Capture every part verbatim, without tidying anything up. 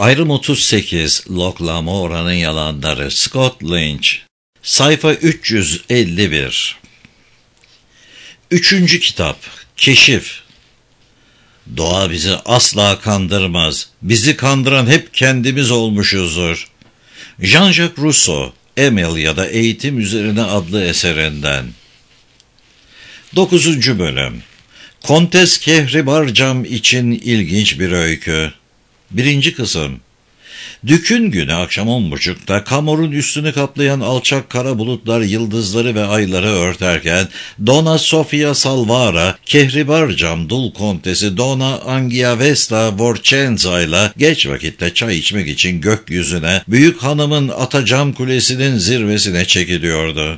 Ayrım otuz sekiz, Locke Lamora'nın Yalanları, Scott Lynch. Sayfa üç yüz elli bir. Üçüncü kitap, Keşif. Doğa bizi asla kandırmaz. Bizi kandıran hep kendimiz olmuşuzdur. Jean-Jacques Rousseau, Emil ya da Eğitim Üzerine adlı eserinden. Dokuzuncu bölüm. Kontes Kehribarcam için ilginç bir öykü. Birinci kısım. Dükün günü akşam on buçukta Kamor'un üstünü kaplayan alçak kara bulutlar yıldızları ve ayları örterken Dona Sofia Salvara, Kehribarcam dul kontesi Dona Angiavesta Vorcenza ile geç vakitte çay içmek için gökyüzüne, büyük hanımın Atacam Kulesi'nin zirvesine çekiliyordu.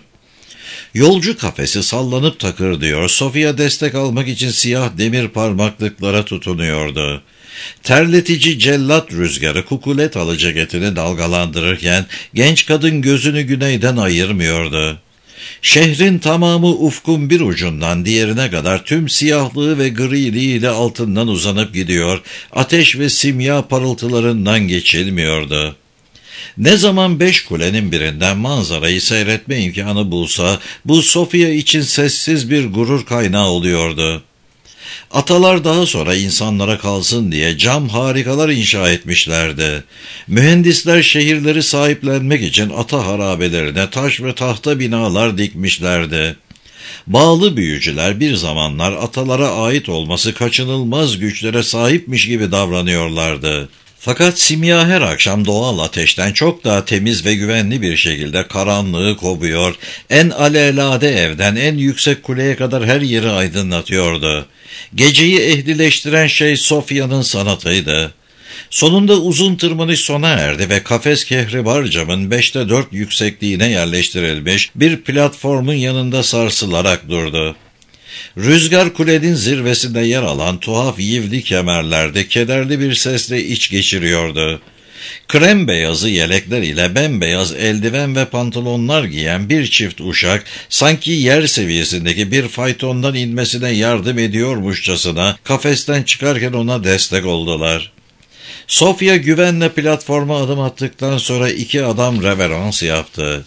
Yolcu kafesi sallanıp takırdıyor, Sofia destek almak için siyah demir parmaklıklara tutunuyordu. Terletici cellat rüzgarı kukulet alı ceketini dalgalandırırken genç kadın gözünü güneyden ayırmıyordu. Şehrin tamamı ufkun bir ucundan diğerine kadar tüm siyahlığı ve griliğiyle altından uzanıp gidiyor, ateş ve simya parıltılarından geçilmiyordu. Ne zaman beş kulenin birinden manzarayı seyretme imkanı bulsa, bu Sofia için sessiz bir gurur kaynağı oluyordu. Atalar daha sonra insanlara kalsın diye cam harikalar inşa etmişlerdi. Mühendisler şehirleri sahiplenmek için ata harabelerine taş ve tahta binalar dikmişlerdi. Bağlı büyücüler bir zamanlar atalara ait olması kaçınılmaz güçlere sahipmiş gibi davranıyorlardı. Fakat simya her akşam doğal ateşten çok daha temiz ve güvenli bir şekilde karanlığı kovuyor, en alelade evden en yüksek kuleye kadar her yeri aydınlatıyordu. Geceyi ehlileştiren şey Sofia'nın sanatıydı. Sonunda uzun tırmanış sona erdi ve kafes Kehribarcam'ın beşte dört yüksekliğine yerleştirilmiş bir platformun yanında sarsılarak durdu. Rüzgar kulenin zirvesinde yer alan tuhaf yivli kemerlerde kederli bir sesle iç geçiriyordu. Krem beyazı yelekler ile bembeyaz eldiven ve pantolonlar giyen bir çift uşak sanki yer seviyesindeki bir faytondan inmesine yardım ediyormuşçasına kafesten çıkarken ona destek oldular. Sofia güvenle platforma adım attıktan sonra iki adam reverans yaptı.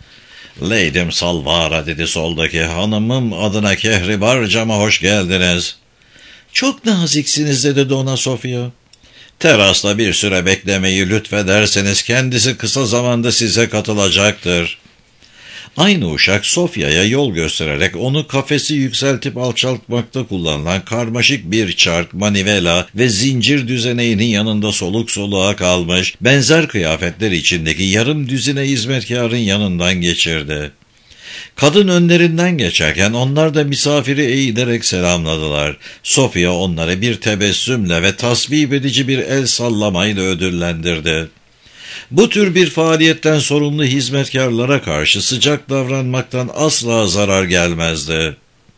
"Lady'm Salvara," dedi soldaki, "hanımım adına Kehribarcam'a hoş geldiniz." "Çok naziksiniz," dedi Dona Sofia. "Terasta bir süre beklemeyi lütfederseniz kendisi kısa zamanda size katılacaktır." Aynı uşak Sofia'ya yol göstererek onu kafesi yükseltip alçaltmakta kullanılan karmaşık bir çark, manivela ve zincir düzeneğinin yanında soluk soluğa kalmış, benzer kıyafetler içindeki yarım düzine hizmetkarın yanından geçirdi. Kadın önlerinden geçerken onlar da misafiri eğilerek selamladılar. Sofia onları bir tebessümle ve tasvip edici bir el sallamayla ödüllendirdi. Bu tür bir faaliyetten sorumlu hizmetkarlara karşı sıcak davranmaktan asla zarar gelmezdi.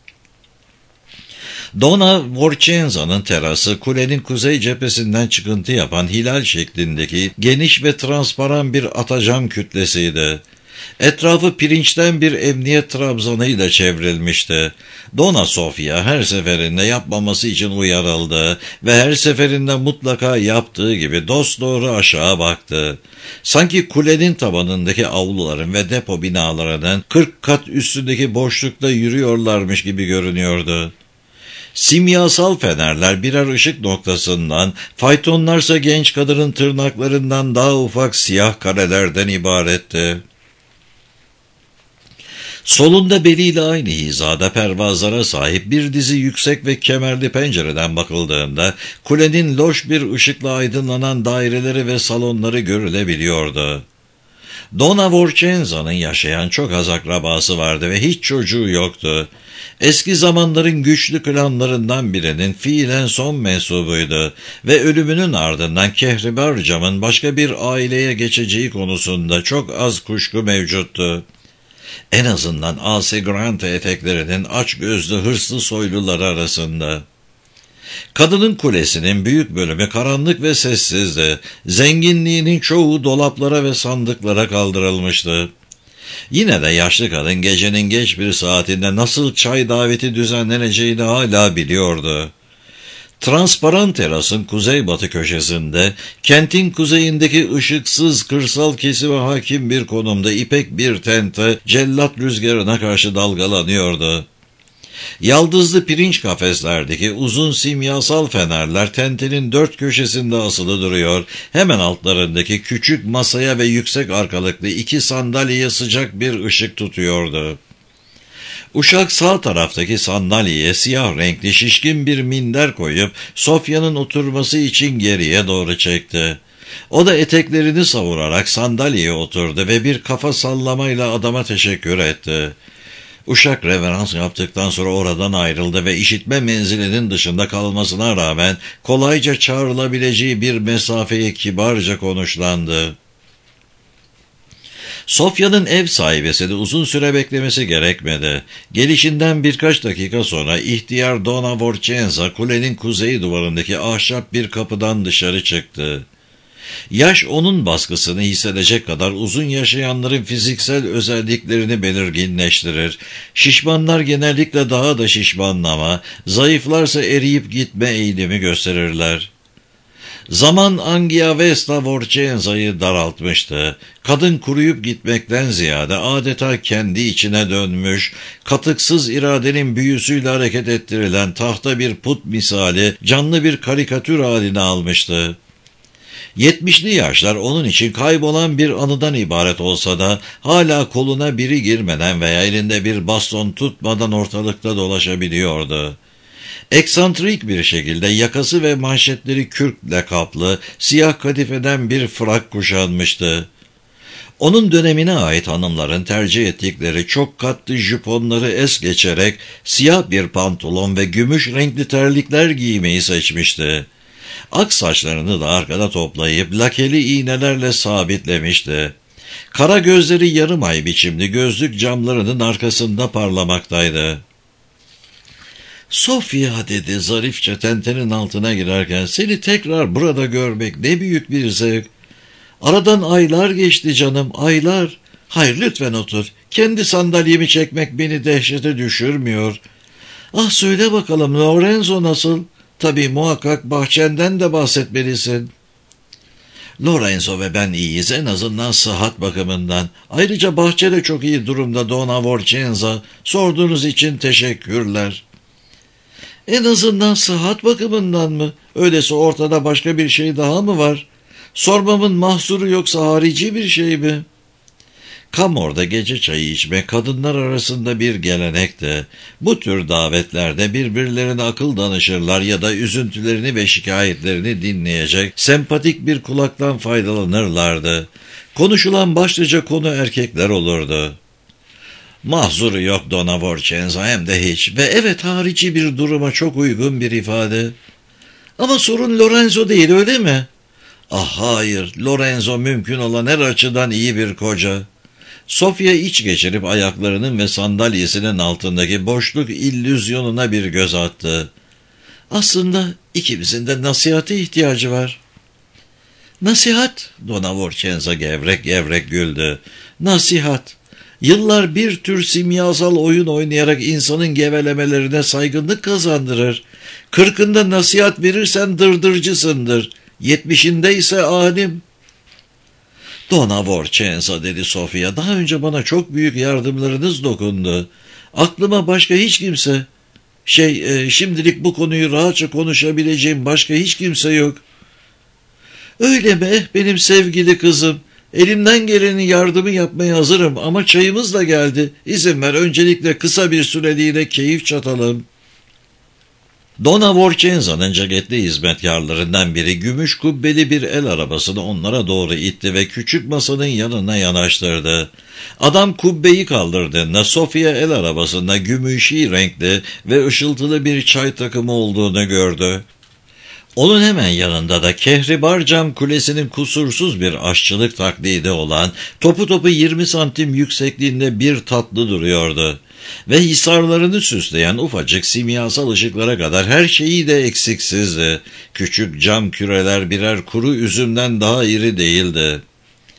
Dona Vorcenza'nın terası kulenin kuzey cephesinden çıkıntı yapan hilal şeklindeki geniş ve transparan bir atacam kütlesiydi. Etrafı pirinçten bir emniyet trabzanıyla çevrilmişti. Dona Sofia her seferinde yapmaması için uyarıldı ve her seferinde mutlaka yaptığı gibi dosdoğru aşağı baktı. Sanki kulenin tabanındaki avluların ve depo binalarının kırk kat üstündeki boşlukta yürüyorlarmış gibi görünüyordu. Simyasal fenerler birer ışık noktasından, faytonlarsa genç kadının tırnaklarından daha ufak siyah karelerden ibaretti. Solunda beliyle aynı hizada pervazlara sahip bir dizi yüksek ve kemerli pencereden bakıldığında kulenin loş bir ışıkla aydınlanan daireleri ve salonları görülebiliyordu. Dona Vorcenza'nın yaşayan çok az akrabası vardı ve hiç çocuğu yoktu. Eski zamanların güçlü klanlarından birinin fiilen son mensubuydu ve ölümünün ardından Kehribarcam'ın başka bir aileye geçeceği konusunda çok az kuşku mevcuttu. En azından Ase Grante eteklerinin açgözlü hırslı soyluları arasında. Kadının kulesinin büyük bölümü karanlık ve sessizdi. Zenginliğinin çoğu dolaplara ve sandıklara kaldırılmıştı. Yine de yaşlı kadın gecenin geç bir saatinde nasıl çay daveti düzenleneceğini hala biliyordu. Transparan terasın kuzeybatı köşesinde, kentin kuzeyindeki ışıksız kırsal kesime hakim bir konumda ipek bir tente cellat rüzgarına karşı dalgalanıyordu. Yaldızlı pirinç kafeslerdeki uzun simyasal fenerler tentenin dört köşesinde asılı duruyor. Hemen altlarındaki küçük masaya ve yüksek arkalıklı iki sandalyeye sıcak bir ışık tutuyordu. Uşak sağ taraftaki sandalyeye siyah renkli şişkin bir minder koyup Sofya'nın oturması için geriye doğru çekti. O da eteklerini savurarak sandalyeye oturdu ve bir kafa sallamayla adama teşekkür etti. Uşak reverans yaptıktan sonra oradan ayrıldı ve işitme menzilinin dışında kalmasına rağmen kolayca çağrılabileceği bir mesafeye kibarca konuşlandı. Sofya'nın ev sahibesi de uzun süre beklemesi gerekmedi. Gelişinden birkaç dakika sonra ihtiyar Dona Vorcenza kulenin kuzey duvarındaki ahşap bir kapıdan dışarı çıktı. Yaş onun baskısını hissedecek kadar uzun yaşayanların fiziksel özelliklerini belirginleştirir. Şişmanlar genellikle daha da şişmanlama, zayıflarsa eriyip gitme eğilimi gösterirler. Zaman Angiavesta Vorcenza'yı daraltmıştı. Kadın kuruyup gitmekten ziyade adeta kendi içine dönmüş, katıksız iradenin büyüsüyle hareket ettirilen tahta bir put misali canlı bir karikatür haline almıştı. Yetmişli yaşlar onun için kaybolan bir anıdan ibaret olsa da hala koluna biri girmeden veya elinde bir baston tutmadan ortalıkta dolaşabiliyordu. Eksantrik bir şekilde yakası ve manşetleri kürkle kaplı, siyah kadifeden bir frak kuşanmıştı. Onun dönemine ait hanımların tercih ettikleri çok katlı jüponları es geçerek siyah bir pantolon ve gümüş renkli terlikler giymeyi seçmişti. Ak saçlarını da arkada toplayıp lakeli iğnelerle sabitlemişti. Kara gözleri yarım ay biçimli gözlük camlarının arkasında parlamaktaydı. "Sofya," dedi zarifçe tentenin altına girerken, "seni tekrar burada görmek ne büyük bir zevk. Aradan aylar geçti canım, aylar. Hayır, lütfen otur. Kendi sandalyemi çekmek beni dehşete düşürmüyor. Ah, söyle bakalım, Lorenzo nasıl? Tabii muhakkak bahçenden de bahsetmelisin." "Lorenzo ve ben iyiyiz, en azından sıhhat bakımından. Ayrıca bahçe de çok iyi durumda Dona Vorcenza. Sorduğunuz için teşekkürler." "En azından sıhhat bakımından mı? Öyleyse ortada başka bir şey daha mı var? Sormamın mahsuru yoksa harici bir şey mi?" Kamor'da gece çayı içmek kadınlar arasında bir gelenekti. Bu tür davetlerde birbirlerine akıl danışırlar ya da üzüntülerini ve şikayetlerini dinleyecek sempatik bir kulaktan faydalanırlardı. Konuşulan başlıca konu erkekler olurdu. "Mahzuru yok Dona Vorcenza, hem de hiç. Ve evet, harici bir duruma çok uygun bir ifade." "Ama sorun Lorenzo değil, öyle mi?" "Ah hayır, Lorenzo mümkün olan her açıdan iyi bir koca." Sofya iç geçirip ayaklarının ve sandalyesinin altındaki boşluk illüzyonuna bir göz attı. "Aslında ikimizin de nasihate ihtiyacı var." "Nasihat?" Dona Vorcenza gevrek gevrek güldü. "Nasihat. Yıllar bir tür simyasal oyun oynayarak insanın gevelemelerine saygınlık kazandırır. Kırkında nasihat verirsen dırdırcısındır. Yetmişinde ise alim." "Dona Vorcenza," dedi Sofya, "daha önce bana çok büyük yardımlarınız dokundu. Aklıma başka hiç kimse, şey e, şimdilik bu konuyu rahatça konuşabileceğim başka hiç kimse yok." "Öyle mi? Eh, benim sevgili kızım. Elimden gelenin yardımı yapmaya hazırım ama çayımız da geldi. İzin ver, öncelikle kısa bir süreliğine keyif çatalım." Dona Vorcenza'nın ceketli hizmetkarlarından biri gümüş kubbeli bir el arabasını onlara doğru itti ve küçük masanın yanına yanaştırdı. Adam kubbeyi kaldırdığında Sofya el arabasında gümüşi renkli ve ışıltılı bir çay takımı olduğunu gördü. Onun hemen yanında da Kehribar cam kulesinin kusursuz bir aşçılık taklidi olan topu topu yirmi santim yüksekliğinde bir tatlı duruyordu. Ve hisarlarını süsleyen ufacık simyasal ışıklara kadar her şeyi de eksiksizdi. Küçük cam küreler birer kuru üzümden daha iri değildi.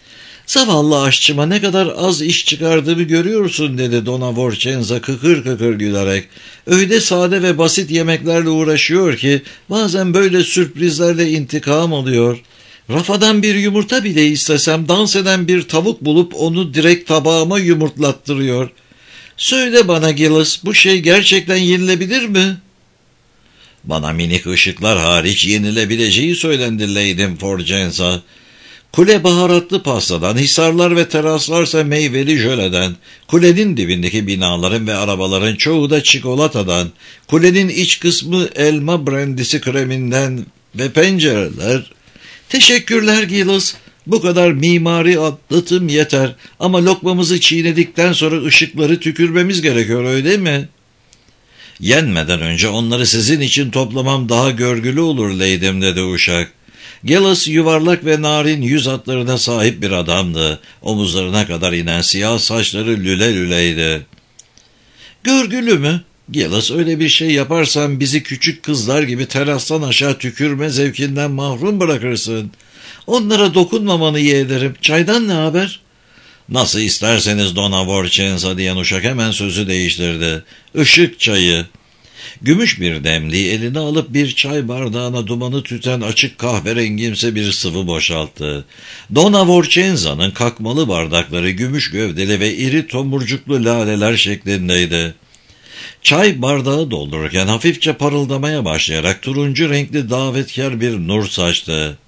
Zavallı aşçıma ne kadar az iş çıkardığımı görüyorsun dedi Donna Vorcenza kıkır kıkır gülerek. Öyle sade ve basit yemeklerle uğraşıyor ki bazen böyle sürprizlerle intikam alıyor. Rafadan bir yumurta bile istesem dans eden bir tavuk bulup onu direkt tabağıma yumurtlattırıyor. Söyle bana Gillis, bu şey gerçekten yenilebilir mi? Bana minik ışıklar hariç yenilebileceği söylendi Lady Vorcenza. Kule baharatlı pastadan, hisarlar ve teraslarsa meyveli jöleden, kulenin dibindeki binaların ve arabaların çoğu da çikolatadan, kulenin iç kısmı elma brandisi kreminden ve pencereler... Teşekkürler Gillis, bu kadar mimari atlatım yeter ama lokmamızı çiğnedikten sonra ışıkları tükürmemiz gerekiyor, öyle mi? Yenmeden önce onları sizin için toplamam daha görgülü olur Lady'm dedi uşak. Gillis yuvarlak ve narin yüz hatlarına sahip bir adamdı. Omuzlarına kadar inen siyah saçları lüle lüleydi. Görgülü mü? Gillis, öyle bir şey yaparsan bizi küçük kızlar gibi terastan aşağı tükürme zevkinden mahrum bırakırsın. Onlara dokunmamanı yeğlerim. Çaydan ne haber? Nasıl isterseniz Donna Vorcenza diyen uşak hemen sözü değiştirdi. Işık çayı. Gümüş bir demliği eline alıp bir çay bardağına dumanı tüten açık kahverengimsi bir sıvı boşalttı. Donna Vorcenza'nın kakmalı bardakları gümüş gövdeli ve iri tomurcuklu laleler şeklindeydi. Çay bardağı doldururken hafifçe parıldamaya başlayarak turuncu renkli davetkar bir nur saçtı.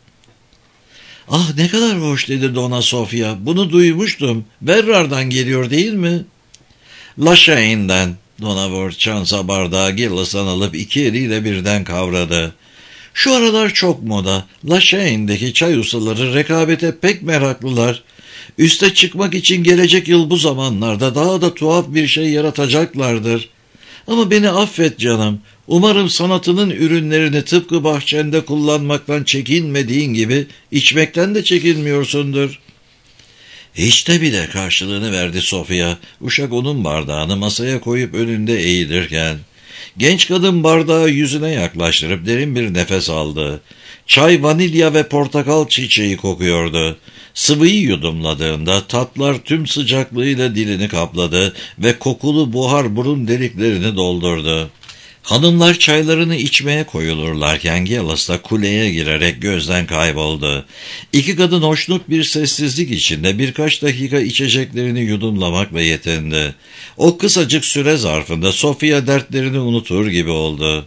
Ah ne kadar hoş dedi Donna Sofia. Bunu duymuştum. Berrar'dan geliyor değil mi? La Cheyne'den. Donna Vorcenza bardağı Gillis'tan alıp iki eliyle birden kavradı. Şu aralar çok moda. La Cheyne'deki çay ustaları rekabete pek meraklılar. Üste çıkmak için gelecek yıl bu zamanlarda daha da tuhaf bir şey yaratacaklardır. Ama beni affet canım. Umarım sanatının ürünlerini tıpkı bahçende kullanmaktan çekinmediğin gibi içmekten de çekinmiyorsundur. Hiç de bile karşılığını verdi Sofia. Uşak onun bardağını masaya koyup önünde eğilirken. Genç kadın bardağı yüzüne yaklaştırıp derin bir nefes aldı. Çay, vanilya ve portakal çiçeği kokuyordu. Sıvıyı yudumladığında tatlar tüm sıcaklığıyla dilini kapladı ve kokulu buhar burun deliklerini doldurdu. Hanımlar çaylarını içmeye koyulurlarken Gillis da kuleye girerek gözden kayboldu. İki kadın hoşnut bir sessizlik içinde birkaç dakika içeceklerini yudumlamakla yetindi. O kısacık süre zarfında Sofia dertlerini unutur gibi oldu.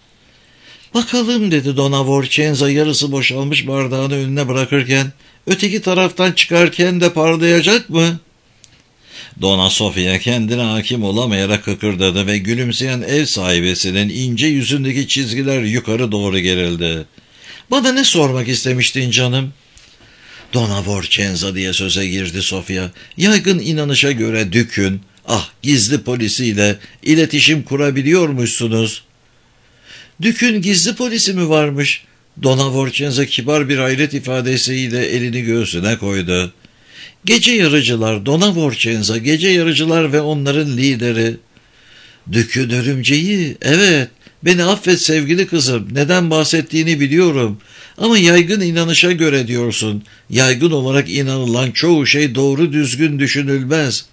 Bakalım dedi Donna Vorcenza yarısı boşalmış bardağını önüne bırakırken, öteki taraftan çıkarken de parlayacak mı? Donna Sofia kendine hakim olamayarak kıkırdadı ve gülümseyen ev sahibesinin ince yüzündeki çizgiler yukarı doğru gerildi. Bana ne sormak istemiştin canım? Donna Vorcenza diye söze girdi Sofia. Yaygın inanışa göre Dük'ün, ah gizli polisiyle iletişim kurabiliyormuşsunuz. Dük'ün gizli polisi mi varmış? Donna Vorcenza kibar bir hayret ifadesiyle elini göğsüne koydu. Gece yarıcılar, Donna Vorcenza, gece yarıcılar ve onların lideri. Dük'ün örümceği, evet. Beni affet sevgili kızım, neden bahsettiğini biliyorum. Ama yaygın inanışa göre diyorsun. Yaygın olarak inanılan çoğu şey doğru düzgün düşünülmez.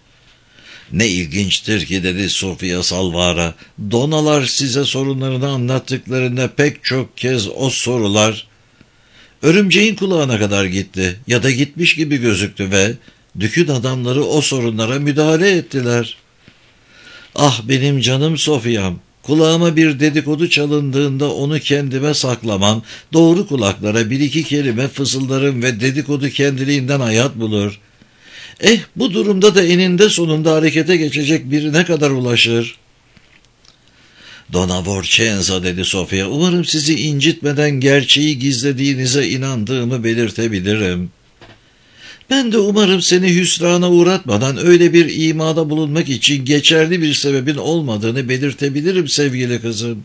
Ne ilginçtir ki dedi Sofia Salvara. Donalar size sorunlarını anlattıklarında pek çok kez o sorular örümceğin kulağına kadar gitti ya da gitmiş gibi gözüktü ve Dük'ün adamları o sorunlara müdahale ettiler. Ah benim canım Sofia'm, kulağıma bir dedikodu çalındığında onu kendime saklamam, doğru kulaklara bir iki kelime fısıldarım ve dedikodu kendiliğinden hayat bulur. Eh bu durumda da eninde sonunda harekete geçecek birine kadar ulaşır. Donna Vorcenza dedi Sofia, umarım sizi incitmeden gerçeği gizlediğinize inandığımı belirtebilirim. Ben de umarım seni hüsrana uğratmadan öyle bir imada bulunmak için geçerli bir sebebin olmadığını belirtebilirim sevgili kızım.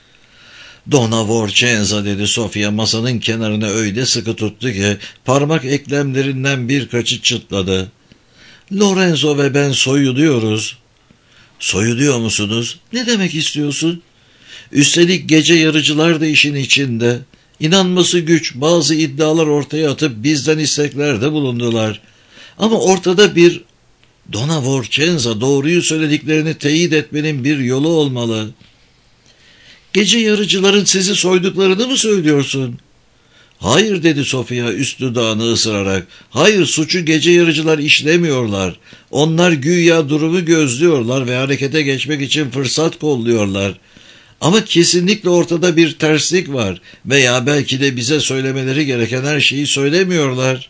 Donna Vorcenza dedi Sofia masanın kenarına öyle sıkı tuttu ki parmak eklemlerinden birkaçı çıtladı. Lorenzo ve ben soyuluyoruz. Soyuluyor musunuz? Ne demek istiyorsun? Üstelik gece yarıcılar da işin içinde. İnanması güç bazı iddialar ortaya atıp bizden isteklerde bulundular. Ama ortada bir Donna Vorcenza, doğruyu söylediklerini teyit etmenin bir yolu olmalı. Gece yarıcıların sizi soyduklarını mı söylüyorsun? Hayır dedi Sofia üst dudağını ısırarak. Hayır, suçu gece yarıcılar işlemiyorlar. Onlar güya durumu gözlüyorlar ve harekete geçmek için fırsat kolluyorlar. Ama kesinlikle ortada bir terslik var veya belki de bize söylemeleri gereken her şeyi söylemiyorlar.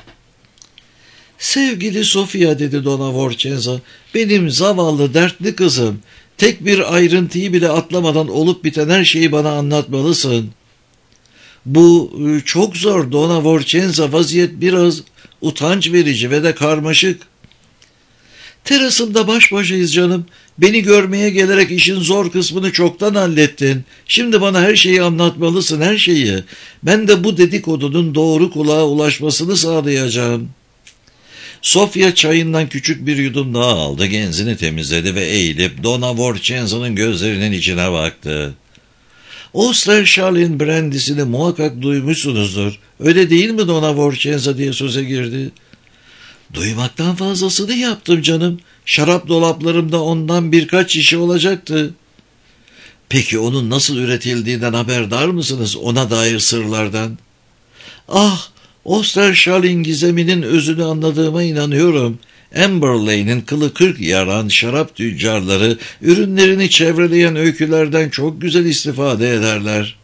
Sevgili Sofia dedi Donna Vorcenza, benim zavallı dertli kızım, tek bir ayrıntıyı bile atlamadan olup biten her şeyi bana anlatmalısın. Bu çok zor Donna Vorcenza, vaziyet biraz utanç verici ve de karmaşık. Terasımda baş başayız canım. Beni görmeye gelerek işin zor kısmını çoktan hallettin. Şimdi bana her şeyi anlatmalısın, her şeyi. Ben de bu dedikodunun doğru kulağa ulaşmasını sağlayacağım. Sofia çayından küçük bir yudum daha aldı, genzini temizledi ve eğilip Donna Vorcenza'nın gözlerinin içine baktı. Osterschalin brandisini muhakkak duymuşsunuzdur. Öyle değil mi Donna Vorcenza diye söze girdi. Duymaktan fazlasını yaptım canım. Şarap dolaplarımda ondan birkaç şişe olacaktı. Peki onun nasıl üretildiğinden haberdar mısınız, ona dair sırlardan? Ah, Osterschalin gizeminin özünü anladığıma inanıyorum. Amber Lane'in kılı kırk yaran şarap tüccarları ürünlerini çevreleyen öykülerden çok güzel istifade ederler.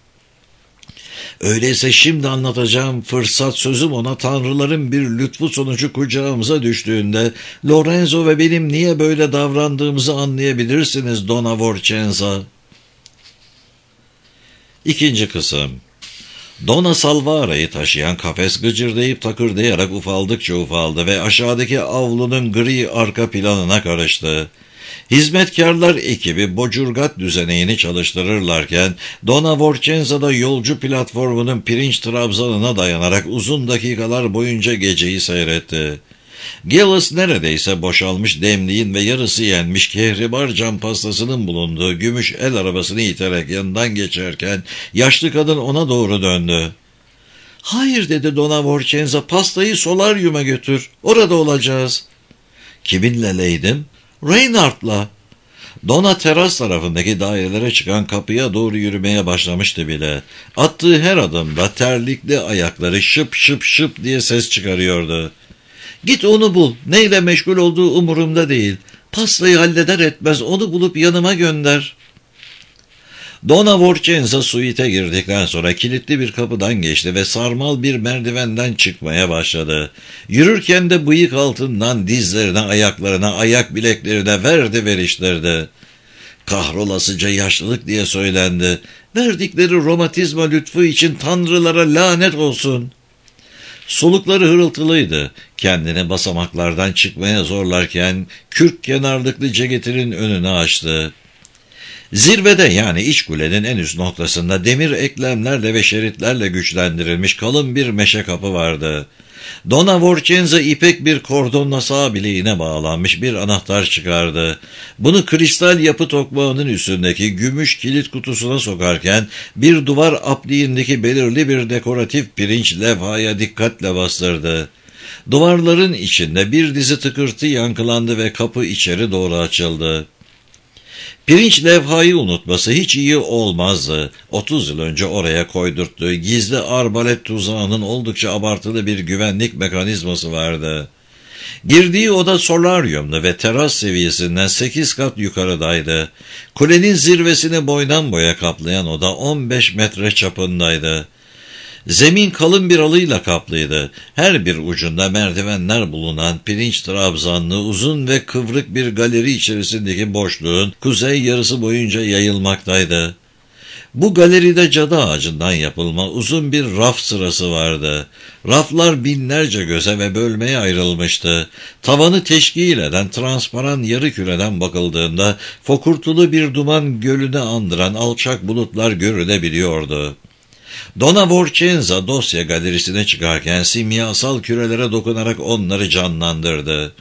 Öyleyse şimdi anlatacağım fırsat sözüm ona tanrıların bir lütfu sonucu kucağımıza düştüğünde Lorenzo ve benim niye böyle davrandığımızı anlayabilirsiniz Donna Vorcenza. İkinci kısım. Donna Salvara'yı taşıyan kafes gıcırdayıp takırdayarak ufaldıkça ufaldı ve aşağıdaki avlunun gri arka planına karıştı. Hizmetkarlar ekibi bocurgat düzeneğini çalıştırırlarken Donna Vorcenza da yolcu platformunun pirinç trabzanına dayanarak uzun dakikalar boyunca geceyi seyretti. Gillis neredeyse boşalmış demliğin ve yarısı yenmiş kehribar cam pastasının bulunduğu gümüş el arabasını iterek yanından geçerken yaşlı kadın ona doğru döndü. "Hayır," dedi Donna Vorcenza, "pastayı solaryuma götür, orada olacağız." "Kiminle leydim?" "Reynard'la." Donna teras tarafındaki dairelere çıkan kapıya doğru yürümeye başlamıştı bile. Attığı her adımda terlikli ayakları şıp şıp şıp diye ses çıkarıyordu. "Git onu bul. Neyle meşgul olduğu umurumda değil. Pastayı halleder etmez onu bulup yanıma gönder." Donna Vorcenza suite girdikten sonra kilitli bir kapıdan geçti ve sarmal bir merdivenden çıkmaya başladı. Yürürken de bıyık altından dizlerine, ayaklarına, ayak bileklerine verdi veriştirdi. "Kahrolasıca yaşlılık," diye söylendi. "Verdikleri romatizma lütfu için tanrılara lanet olsun." Solukları hırıltılıydı. Kendini basamaklardan çıkmaya zorlarken kürk kenarlıklı ceketinin önünü açtı. Zirvede, yani iç kulenin en üst noktasında demir eklemlerle ve şeritlerle güçlendirilmiş kalın bir meşe kapı vardı. Donna Vorcenza ipek bir kordonla sağ bileğine bağlanmış bir anahtar çıkardı. Bunu kristal yapı tokmağının üstündeki gümüş kilit kutusuna sokarken bir duvar apliğindeki belirli bir dekoratif pirinç levhaya dikkatle bastırdı. Duvarların içinde bir dizi tıkırtı yankılandı ve kapı içeri doğru açıldı. Pirinç levhayı unutması hiç iyi olmazdı. Otuz yıl önce oraya koydurttuğu gizli arbalet tuzağının oldukça abartılı bir güvenlik mekanizması vardı. Girdiği oda solaryumdu ve teras seviyesinden sekiz kat yukarıdaydı. Kulenin zirvesini boydan boya kaplayan oda on beş metre çapındaydı. Zemin kalın bir halıyla kaplıydı. Her bir ucunda merdivenler bulunan pirinç trabzanlı uzun ve kıvrık bir galeri içerisindeki boşluğun kuzey yarısı boyunca yayılmaktaydı. Bu galeride cadı ağacından yapılma uzun bir raf sırası vardı. Raflar binlerce göze ve bölmeye ayrılmıştı. Tavanı teşkil eden transparan yarı küreden bakıldığında fokurtulu bir duman gölünü andıran alçak bulutlar görülebiliyordu. Donna Vorcenza dosya galerisine çıkarken simyasal kürelere dokunarak onları canlandırdı.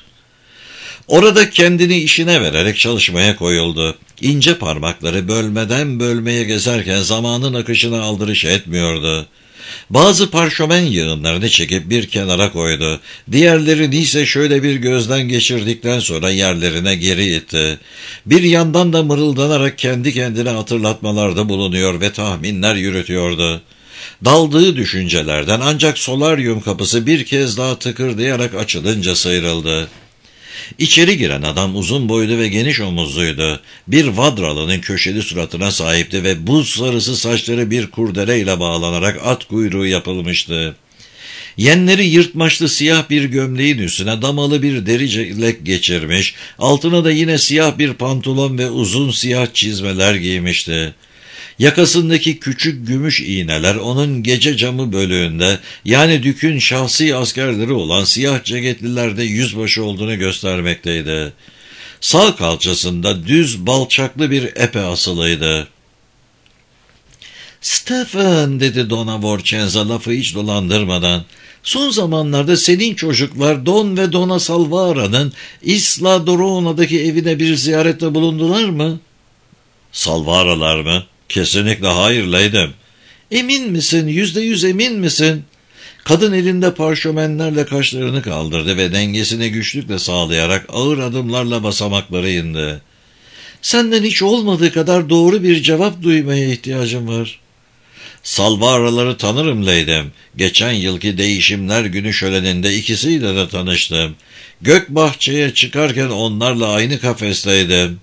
Orada kendini işine vererek çalışmaya koyuldu. İnce parmakları bölmeden bölmeye gezerken zamanın akışına aldırış etmiyordu. Bazı parşömen yığınlarını çekip bir kenara koydu. Diğerlerini ise şöyle bir gözden geçirdikten sonra yerlerine geri itti. Bir yandan da mırıldanarak kendi kendine hatırlatmalarda bulunuyor ve tahminler yürütüyordu. Daldığı düşüncelerden ancak solaryum kapısı bir kez daha tıkırdayarak açılınca sıyrıldı. İçeri giren adam uzun boylu ve geniş omuzluydu. Bir vadralının köşeli suratına sahipti ve buz sarısı saçları bir kurdeleyle bağlanarak at kuyruğu yapılmıştı. Yenleri yırtmaçlı siyah bir gömleğin üstüne damalı bir deri ceket geçirmiş, altına da yine siyah bir pantolon ve uzun siyah çizmeler giymişti. Yakasındaki küçük gümüş iğneler onun gece camı bölüğünde, yani Dük'ün şahsi askerleri olan siyah ceketlilerde yüzbaşı olduğunu göstermekteydi. Sağ kalçasında düz balçaklı bir epe asılıydı. "Stefan," dedi Donna Vorcenza lafı hiç dolandırmadan, "son zamanlarda senin çocuklar Don ve Donna Salvara'nın Isla Dorona'daki evine bir ziyarette bulundular mı?" "Salvara'lar mı? Kesinlikle hayır Leydim." "Emin misin? Yüzde yüz emin misin?" Kadın elinde parşömenlerle kaşlarını kaldırdı ve dengesini güçlükle sağlayarak ağır adımlarla basamakları indi. "Senden hiç olmadığı kadar doğru bir cevap duymaya ihtiyacım var." "Salvaraları tanırım Leydim. Geçen yılki değişimler günü şöleninde ikisiyle de tanıştım. Gökbahçe'ye çıkarken onlarla aynı kafesteydim."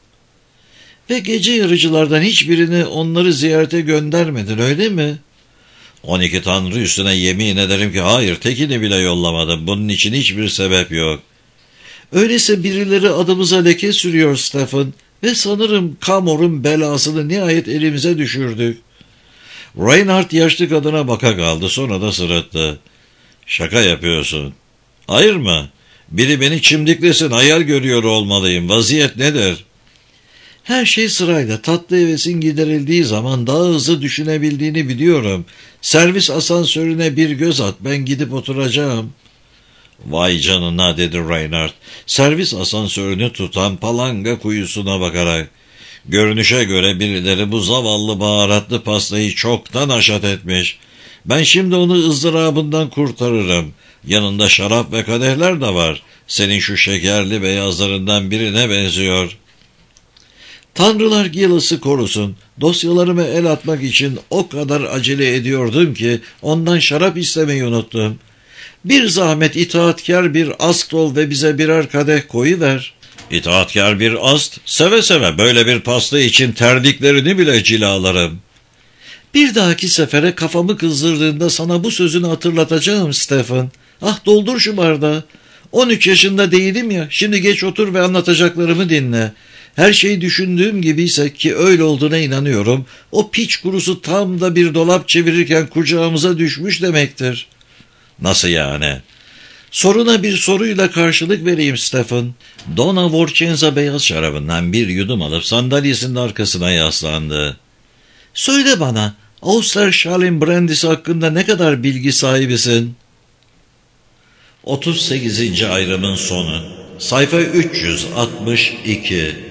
"Ve gece yarıcılardan hiçbirini onları ziyarete göndermedin, öyle mi?" On iki tanrı üstüne yemin ederim ki hayır, tekini bile yollamadım. Bunun için hiçbir sebep yok." "Öyleyse birileri adımıza leke sürüyor Stefan ve sanırım Camor'un belasını nihayet elimize düşürdük." Reinhardt yaşlı kadına baka kaldı, sonra da sırıttı. "Şaka yapıyorsun." "Hayır mı? Biri beni çimdiklesin, hayal görüyor olmalıyım. Vaziyet nedir?" "Her şey sırayla. Tatlı hevesin giderildiği zaman daha hızlı düşünebildiğini biliyorum. Servis asansörüne bir göz at, ben gidip oturacağım." "Vay canına," dedi Reinhardt, servis asansörünü tutan palanga kuyusuna bakarak. "Görünüşe göre birileri bu zavallı baharatlı pastayı çoktan haşat etmiş. Ben şimdi onu ızdırabından kurtarırım. Yanında şarap ve kadehler de var. Senin şu şekerli beyazlarından birine benziyor." "Tanrılar Gillis'i korusun. Dosyalarıma el atmak için o kadar acele ediyordum ki ondan şarap istemeyi unuttum. Bir zahmet itaatkar bir ast ol ve bize birer kadeh koyuver." "İtaatkar bir ast? Seve seve, böyle bir pasta için terliklerini bile cilalarım." "Bir dahaki sefere kafamı kızdırdığında sana bu sözünü hatırlatacağım Stefan. Ah, doldur şu bardağı. On üç yaşında değilim ya, şimdi geç otur ve anlatacaklarımı dinle. Her şey düşündüğüm gibiyse, ki öyle olduğuna inanıyorum, o piç kurusu tam da bir dolap çevirirken kucağımıza düşmüş demektir." "Nasıl yani?" "Soruna bir soruyla karşılık vereyim Stefan." Donna Vorcenza beyaz şarabından bir yudum alıp sandalyesinin arkasına yaslandı. "Söyle bana, Austerschalen brandisi hakkında ne kadar bilgi sahibisin?" otuz sekizinci ayrımın sonu. Sayfa üç yüz altmış iki.